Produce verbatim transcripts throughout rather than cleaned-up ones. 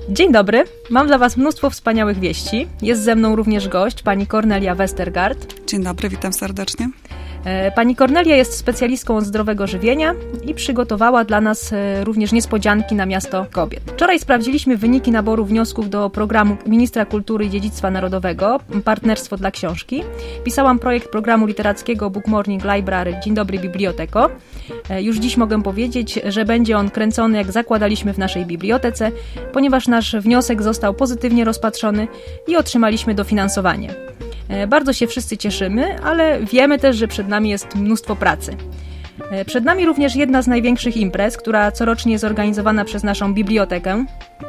Dzień dobry, mam dla Was mnóstwo wspaniałych wieści. Jest ze mną również gość, pani Kornelia Westergaard. Dzień dobry, witam serdecznie. Pani Kornelia jest specjalistką od zdrowego żywienia i przygotowała dla nas również niespodzianki na Miasto Kobiet. Wczoraj sprawdziliśmy wyniki naboru wniosków do programu Ministra Kultury i Dziedzictwa Narodowego Partnerstwo dla Książki. Pisałam projekt programu literackiego Book Morning Library Dzień dobry biblioteko. Już dziś mogę powiedzieć, że będzie on kręcony jak zakładaliśmy w naszej bibliotece, ponieważ nasz wniosek został pozytywnie rozpatrzony i otrzymaliśmy dofinansowanie. Bardzo się wszyscy cieszymy, ale wiemy też, że przed nami jest mnóstwo pracy. Przed nami również jedna z największych imprez, która corocznie jest organizowana przez naszą bibliotekę.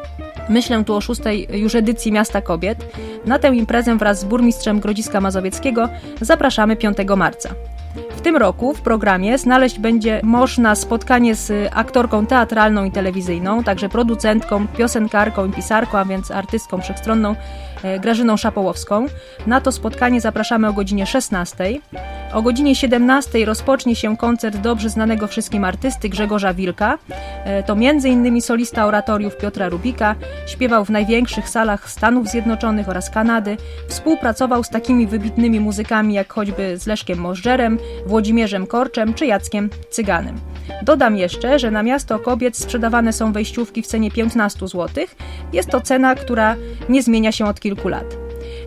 Myślę tu o szóstej już edycji Miasta Kobiet. Na tę imprezę wraz z burmistrzem Grodziska Mazowieckiego zapraszamy piątego marca. W tym roku w programie znaleźć będzie można spotkanie z aktorką teatralną i telewizyjną, także producentką, piosenkarką i pisarką, a więc artystką wszechstronną Grażyną Szapołowską. Na to spotkanie zapraszamy o godzinie szesnastej. O godzinie siedemnastej rozpocznie się koncert dobrze znanego wszystkim artysty Grzegorza Wilka. To między innymi solista oratoriów Piotra Rubika, śpiewał w największych salach Stanów Zjednoczonych oraz Kanady, współpracował z takimi wybitnymi muzykami jak choćby z Leszkiem Możdżerem, Włodzimierzem Korczem czy Jackiem Cyganem. Dodam jeszcze, że na Miasto Kobiet sprzedawane są wejściówki w cenie piętnaście złotych. Jest to cena, która nie zmienia się od kilku lat.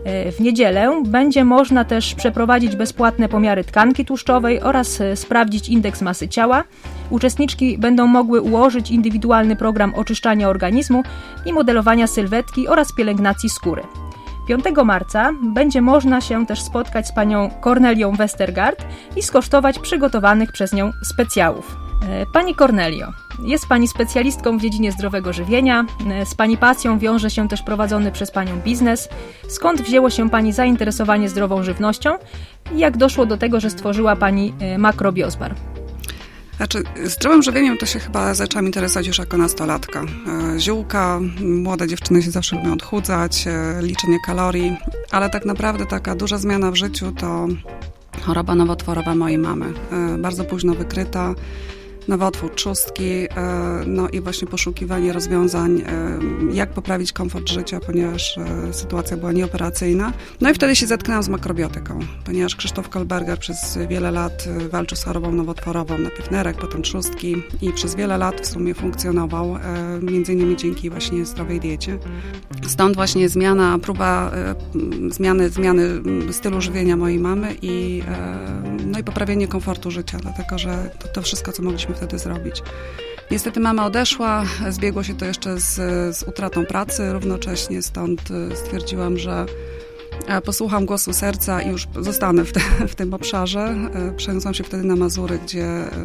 W niedzielę będzie można też przeprowadzić bezpłatne pomiary tkanki tłuszczowej oraz sprawdzić indeks masy ciała. Uczestniczki będą mogły ułożyć indywidualny program oczyszczania organizmu i modelowania sylwetki oraz pielęgnacji skóry. piątego marca będzie można się też spotkać z panią Kornelią Westergaard i skosztować przygotowanych przez nią specjałów. Pani Kornelio, jest Pani specjalistką w dziedzinie zdrowego żywienia, z Pani pasją wiąże się też prowadzony przez Panią biznes. Skąd wzięło się Pani zainteresowanie zdrową żywnością i jak doszło do tego, że stworzyła Pani Makrobiozbar? Znaczy, zdrowym żywieniem to się chyba zaczęłam interesować już jako nastolatka. Ziółka, młode dziewczyny się zawsze lubią odchudzać, liczenie kalorii, ale tak naprawdę taka duża zmiana w życiu to choroba nowotworowa mojej mamy. Bardzo późno wykryta, nowotwór trzustki, no i właśnie poszukiwanie rozwiązań, jak poprawić komfort życia, ponieważ sytuacja była nieoperacyjna. No i wtedy się zetknęłam z makrobiotyką, ponieważ Krzysztof Kolberger przez wiele lat walczył z chorobą nowotworową, najpierw nerek, potem trzustki i przez wiele lat w sumie funkcjonował, między innymi dzięki właśnie zdrowej diecie. Stąd właśnie zmiana, próba zmiany, zmiany stylu żywienia mojej mamy i, no i poprawienie komfortu życia, dlatego że to, to wszystko, co mogliśmy wtedy zrobić. Niestety mama odeszła, zbiegło się to jeszcze z, z utratą pracy równocześnie, stąd stwierdziłam, że posłucham głosu serca i już zostanę w, te, w tym obszarze. Przeniosłam się wtedy na Mazury, gdzie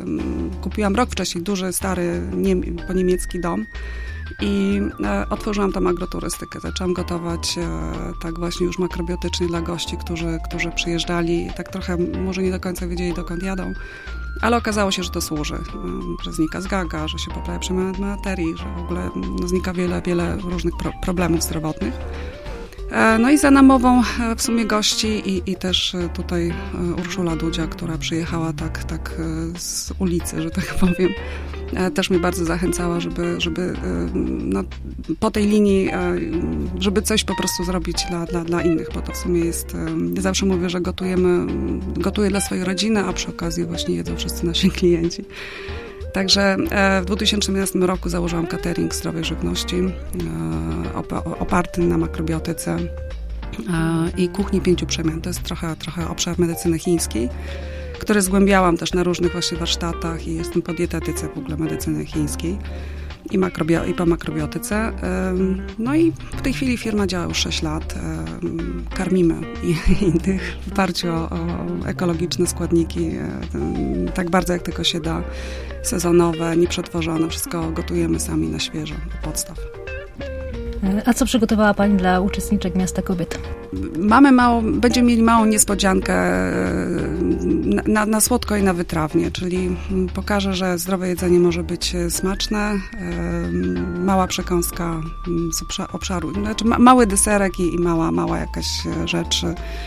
kupiłam rok wcześniej duży, stary, nie, po niemiecki dom i e, otworzyłam tam agroturystykę. Zaczęłam gotować e, tak właśnie już makrobiotycznie dla gości, którzy, którzy przyjeżdżali, tak trochę może nie do końca wiedzieli, dokąd jadą. Ale okazało się, że to służy, że znika zgaga, że się poprawia przemiana materii, że w ogóle no, znika wiele, wiele różnych pro- problemów zdrowotnych. No i za namową w sumie gości i, i też tutaj Urszula Dudzia, która przyjechała tak, tak z ulicy, że tak powiem, też mnie bardzo zachęcała, żeby, żeby no, po tej linii, żeby coś po prostu zrobić dla, dla, dla innych, bo to w sumie jest, ja zawsze mówię, że gotujemy, gotuję dla swojej rodziny, a przy okazji właśnie jedzą wszyscy nasi klienci. Także w dwa tysiące jedenastym roku założyłam catering zdrowej żywności oparty na makrobiotyce i kuchni pięciu przemian. To jest trochę, trochę obszar medycyny chińskiej, który zgłębiałam też na różnych właśnie warsztatach i jestem po dietetyce w ogóle medycyny chińskiej i, makrobio, i po makrobiotyce. No i w tej chwili firma działa już sześć lat. Karmimy innych w oparciu o, o ekologiczne składniki, tak bardzo jak tylko się da, sezonowe, nieprzetworzone, wszystko gotujemy sami na świeżo, do podstaw. A co przygotowała Pani dla uczestniczek Miasta Kobiet? Mamy mało, będziemy mieli małą niespodziankę na, na, na słodko i na wytrawnie, czyli pokażę, że zdrowe jedzenie może być smaczne, mała przekąska z obszaru, znaczy mały deserek i, i mała, mała jakaś rzecz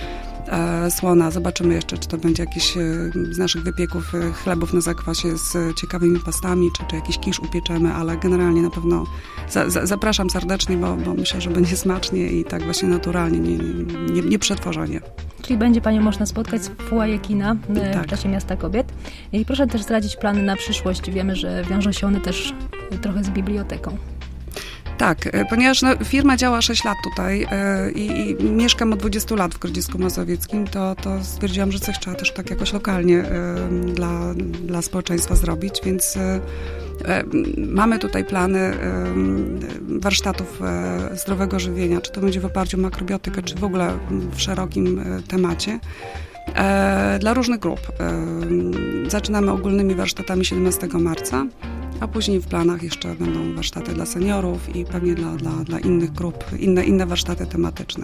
słona. Zobaczymy jeszcze, czy to będzie jakiś z naszych wypieków chlebów na zakwasie z ciekawymi pastami, czy, czy jakiś kisz upieczemy, ale generalnie na pewno za, za, zapraszam serdecznie, bo, bo myślę, że będzie smacznie i tak właśnie naturalnie, nie, nie, nie przetworzenie. Czyli będzie Panią można spotkać w foyer kina tak. w czasie Miasta Kobiet. I proszę też zdradzić plany na przyszłość. Wiemy, że wiążą się one też trochę z biblioteką. Tak, ponieważ no, firma działa sześć lat tutaj yy, i, i mieszkam od dwudziestu lat w Grodzisku Mazowieckim, to, to stwierdziłam, że coś trzeba też tak jakoś lokalnie yy, dla, dla społeczeństwa zrobić, więc yy, yy, mamy tutaj plany yy, warsztatów yy, zdrowego żywienia, czy to będzie w oparciu o makrobiotykę, czy w ogóle w szerokim yy, temacie. Dla różnych grup. Zaczynamy ogólnymi warsztatami siedemnastego marca, a później w planach jeszcze będą warsztaty dla seniorów i pewnie dla, dla, dla innych grup, inne, inne warsztaty tematyczne.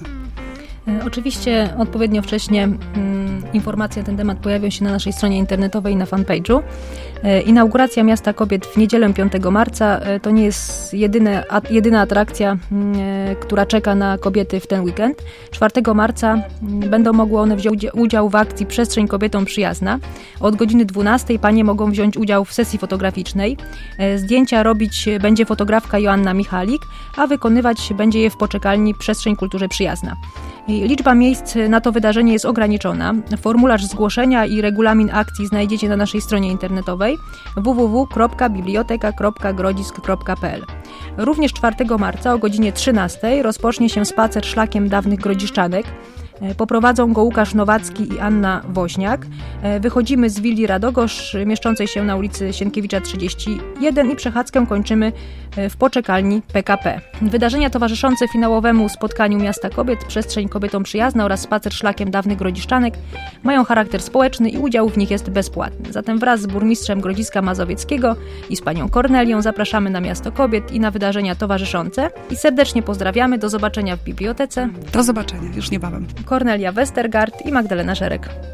Oczywiście odpowiednio wcześnie mm, informacje na ten temat pojawią się na naszej stronie internetowej i na fanpage'u. E, inauguracja Miasta Kobiet w niedzielę piątego marca e, to nie jest jedyne, a, jedyna atrakcja, e, która czeka na kobiety w ten weekend. czwartego marca m, będą mogły one wziąć udział w akcji Przestrzeń Kobietom Przyjazna. Od godziny dwunastej panie mogą wziąć udział w sesji fotograficznej. E, zdjęcia robić będzie fotografka Joanna Michalik, a wykonywać będzie je w poczekalni Przestrzeń Kulturze Przyjazna. Liczba miejsc na to wydarzenie jest ograniczona. Formularz zgłoszenia i regulamin akcji znajdziecie na naszej stronie internetowej w w w kropka biblioteka kropka grodzisk kropka p l. Również czwartego marca o godzinie trzynastej rozpocznie się spacer szlakiem dawnych grodziszczanek. Poprowadzą go Łukasz Nowacki i Anna Woźniak. Wychodzimy z willi Radogosz, mieszczącej się na ulicy Sienkiewicza trzydzieści jeden i przechadzkę kończymy w poczekalni P K P. Wydarzenia towarzyszące finałowemu spotkaniu Miasta Kobiet, Przestrzeń Kobietom Przyjazna oraz spacer szlakiem dawnych grodziszczanek mają charakter społeczny i udział w nich jest bezpłatny. Zatem wraz z burmistrzem Grodziska Mazowieckiego i z panią Kornelią zapraszamy na Miasto Kobiet i na wydarzenia towarzyszące i serdecznie pozdrawiamy. Do zobaczenia w bibliotece. Do zobaczenia, już niebawem. Kornelia Westergaard i Magdalena Żerek.